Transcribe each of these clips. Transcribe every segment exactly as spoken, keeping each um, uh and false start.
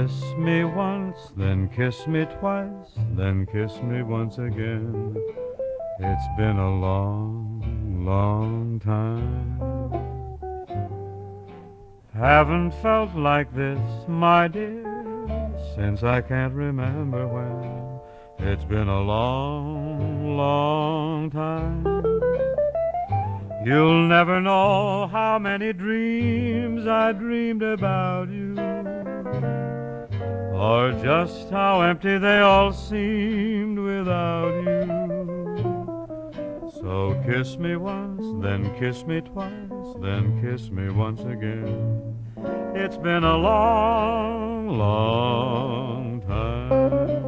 kiss me once, then kiss me twice, then kiss me once again. It's been a long, long time. Haven't felt like this, my dear, since I can't remember when. It's been a long, long time. You'll never know how many dreams I dreamed about you, or just how empty they all seemed without you. So kiss me once, then kiss me twice, then kiss me once again. It's been a long, long time.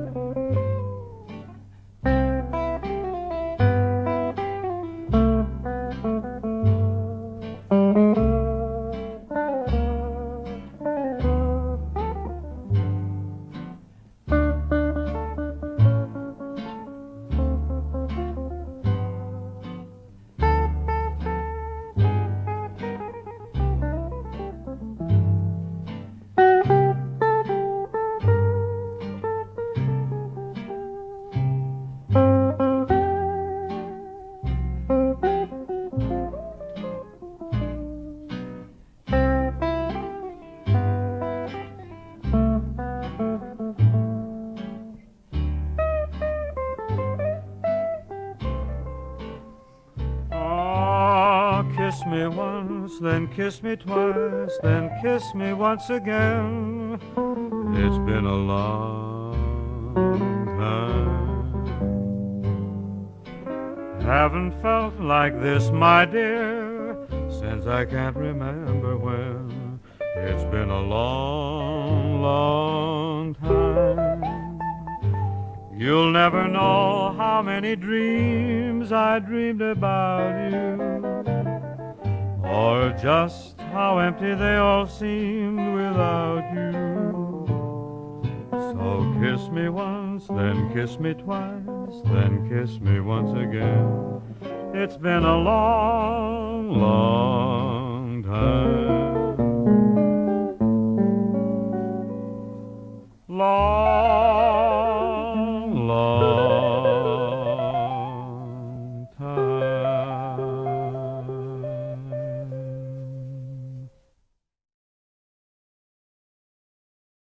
Kiss me once, then kiss me twice, then kiss me once again. It's been a long time. Haven't felt like this, my dear, since I can't remember when. It's been a long, long time. You'll never know how many dreams I dreamed about you, or just how empty they all seemed without you. So kiss me once, then kiss me twice, then kiss me once again. It's been a long, long time. Long